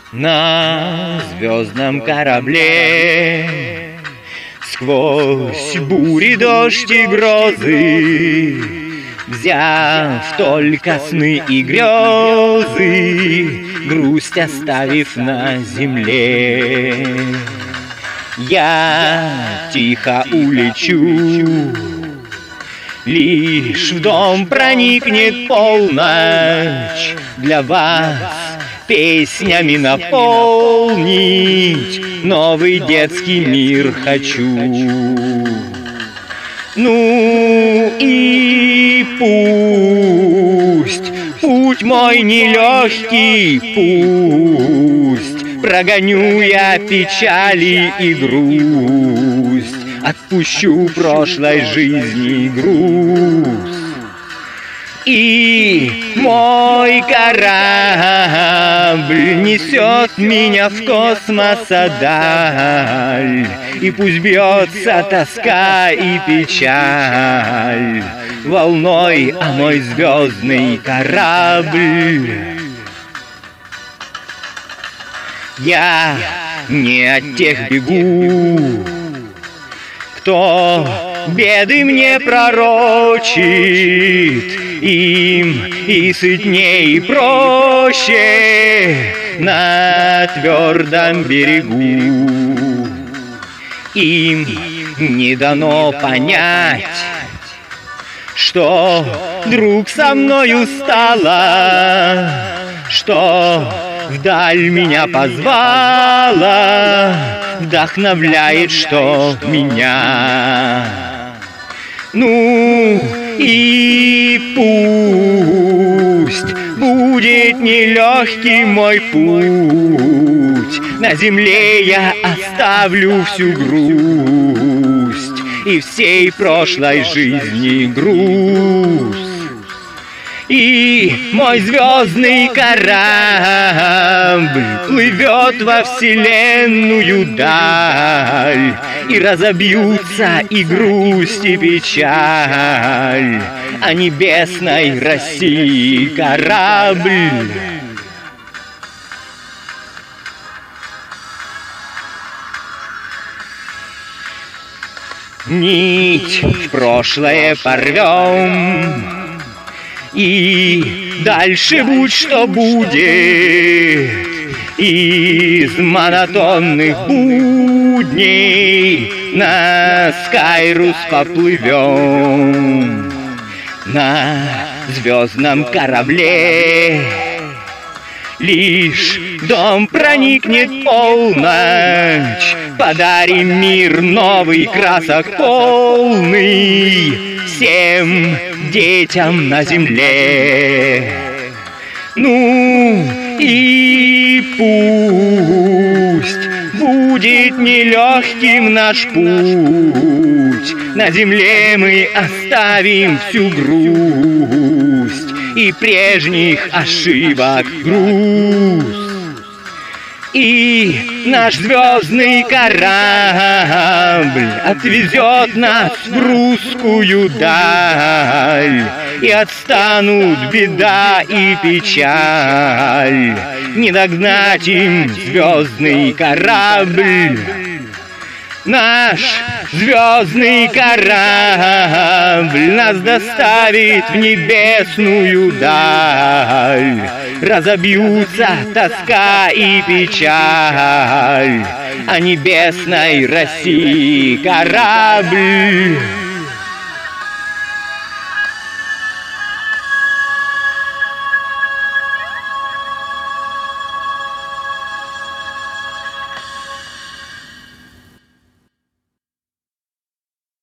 На звездном корабле сквозь бури, дождь и грозы, взяв только сны и грезы, грусть оставив на земле, я тихо улечу. Лишь в дом проникнет полночь, для вас песнями наполнить новый детский мир хочу. Ну и пусть путь мой нелегкий, пусть прогоню я печали и грусть, отпущу прошлой жизни груз. И мой корабль несет меня в космос даль, и пусть бьется тоска и печаль волной, а мой звездный корабль. Я не от тех бегу, кто беды мне пророчит, им и сытней, и проще на твердом берегу. Им не дано понять, что друг со мною стало, что вдаль меня позвала, вдохновляет, что меня. Ну и пусть будет нелегкий мой путь, на земле я оставлю всю грусть и всей прошлой жизни груз. И мой звездный корабль плывет во вселенную даль, и разобьются и грусть, и печаль о небесной России корабль. Нить в прошлое порвем, и дальше будь что будет, из монотонных будней на Скайрус поплывем. На звездном корабле лишь в дом проникнет полночь, подарим мир новый, красок полный всем детям на земле. Ну и пусть будет нелегким наш путь, на земле мы оставим всю грусть и прежних ошибок груз. И наш звездный корабль отвезет нас в русскую даль, и отстанут беда и печаль, не догнать им звездный корабль. Наш звездный корабль нас доставит в небесную даль, разобьются тоска и печаль о небесной России корабль.